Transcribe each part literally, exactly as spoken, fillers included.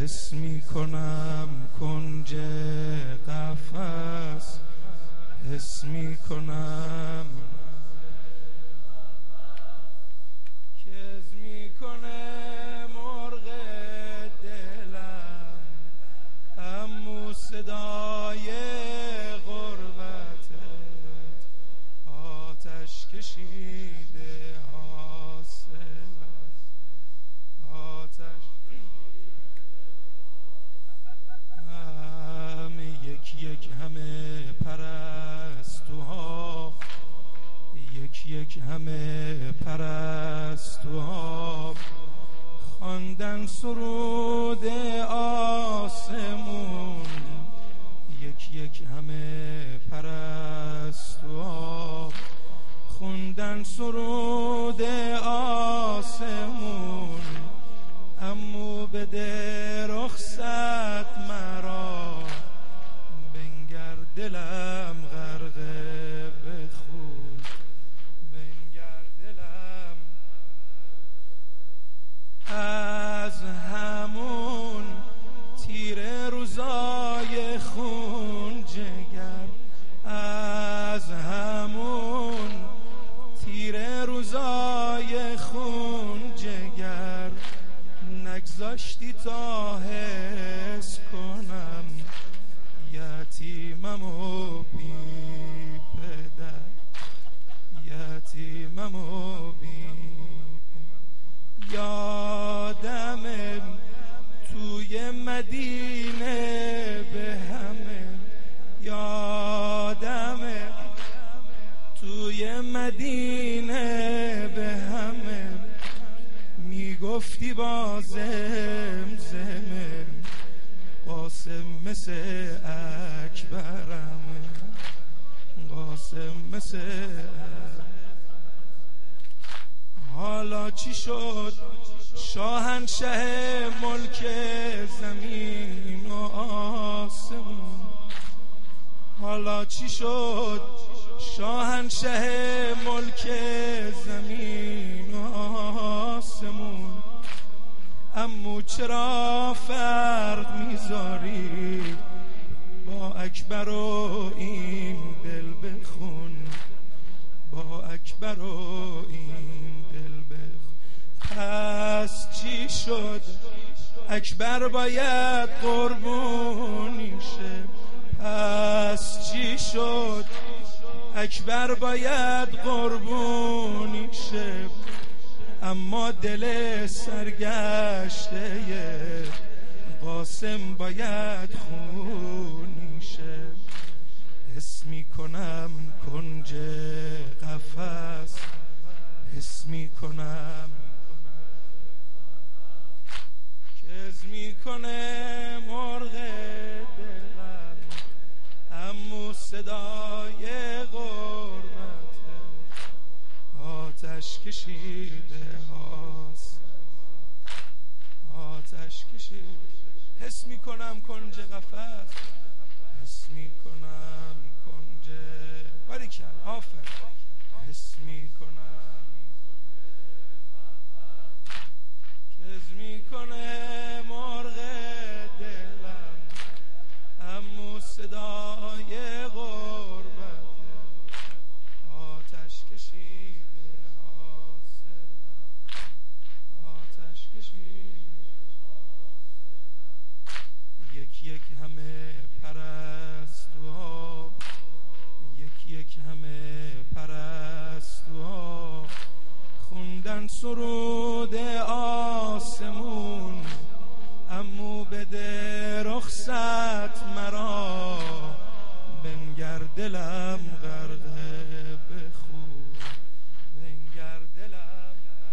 حس می کنم کنج قفس، حس می کنم کز می کنه مرغ دلم، امو صدای غربتت آتش کشیده حاصل آتش همه یک یک همه پرستوها، یک یک همه پرستوها خواندن سرود آسمون، یک یک همه پرستوها خوندن سرود آسمون. امو بده رخصت مرا، بنگر دلم غرقه به خون، بنگر دلم از همون تیر روزای خون جگر، از همون تیر روزای خون جگر نگذاشتی تا حس کنم یتیمم و بی پدر، یتیمم و بی یادم توی مدینه به همه، یادم توی مدینه به همه میگفتی با زمزمه قاسم مثل اکبرمه، قاسم مثل حالا چی شد شاهنشه ملک زمین و آسمون، حالا چی شد شاهنشه ملک زمین و آسمون. امو چرا فرق میذاری با اکبر و این دل بخون، با اکبر و این دل بخون. پس چی شد اکبر باید قربونی شه، پس چی شد اکبر باید قربونی شه، اما دل سرگشته قاسم باید خونی شه. حس می کنم کنج قفس، حس می کنم کز می کنه مرغ دلم، امو صدای غربت آتش کشیده هاست، آتش کشیده. حس می کنم کنج قفس، حس می کنم کنج باریکل آفر، حس می کنم کز می کنه مرغ دلم، امو صدای غربت آتش کشیده حاصل آتش کشیده. یک یک همه پرستوها، یک یک همه پرستوها خوندن سرود آسمون. امو بده رخصت مرا، بنگر دلم غرقه به خون، بنگر دلم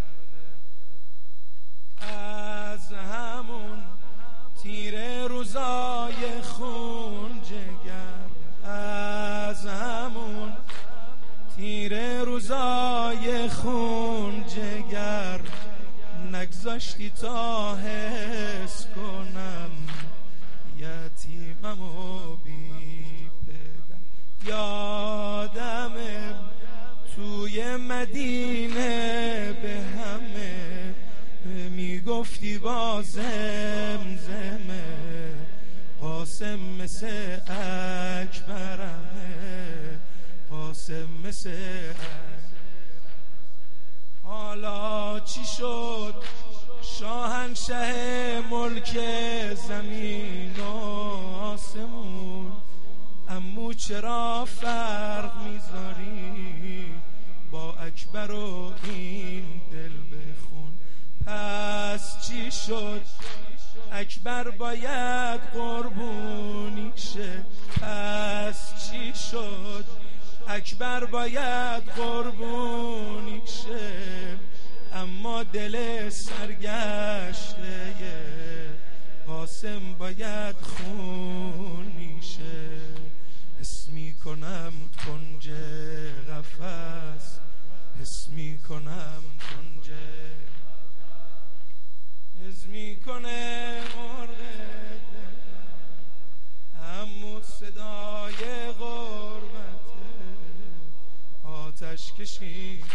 غرقه از همون تیر روزای خون جگر، از همون تیر روزای خون جگر نگذاشتی تا حس کنم یتیمم و بی پدر. یادم توی مدینه به همه میگفتی با زمزمه قاسم مثل اکبرمه، قاسم مثل حالا چی شد شاهنشه ملک زمین و آسمون، امو چرا فرق میذاری با اکبر و این دل بخون؟ پس چی شد اکبر باید قربونی شه؟ پس چی شد اکبر باید قربونی شه؟ اما دل سرگشته قاسم باید خونی شه. حس میکنم کنج قفس، حس میکنم کنج، حس میکنه مرغ همون صدای غربت آتش کشیده.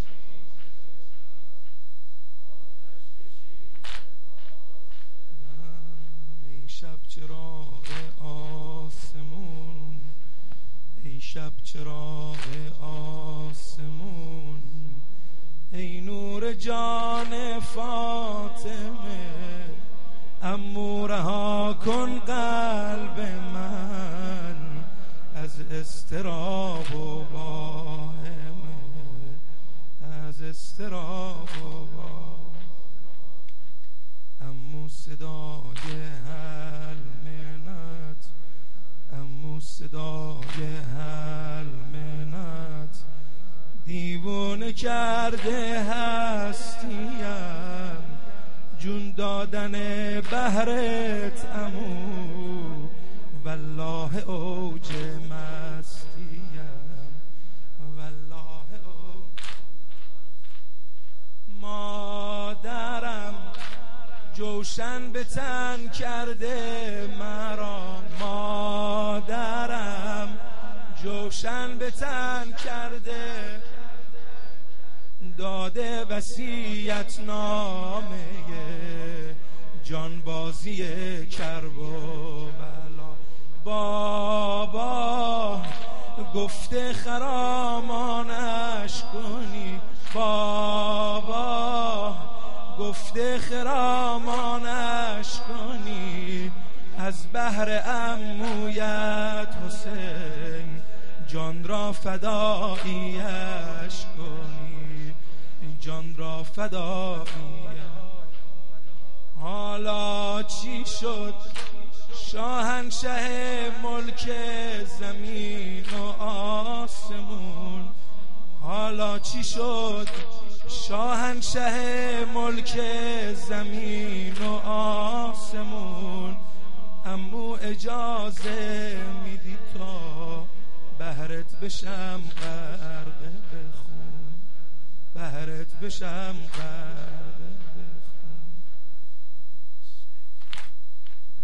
ای شب چراغ آسمون، ای شب چراغ آسمون، ای نور جان فاطمه، امو رها کن قلب من از اضطراب و واهمه، از اضطراب و واهمه. امو صدای هل منت، امو صدای هل منت، دیوونه کرده هستیم، جون دادن بهرت امو، والله اوج مستیم، والله اوج. مادرم جوشن به تن کرده مرا، مادرم جوشن به تن کرده، داده وصیت نامه جانبازی کرب و بلا. بابا گفته خرامانش کنی، بابا گفته خرامانش کنی، از بهر عمویت حسین جان را فداییش کنی، جان را فداییش. حالا چی شد شاهنشه ملک زمین و آسمون؟ حالا چی شد شاهنشه ملک زمین و آسمون؟ امو اجازه میدی تا بهرت بشم غرق بخون، بهرت بشم غرق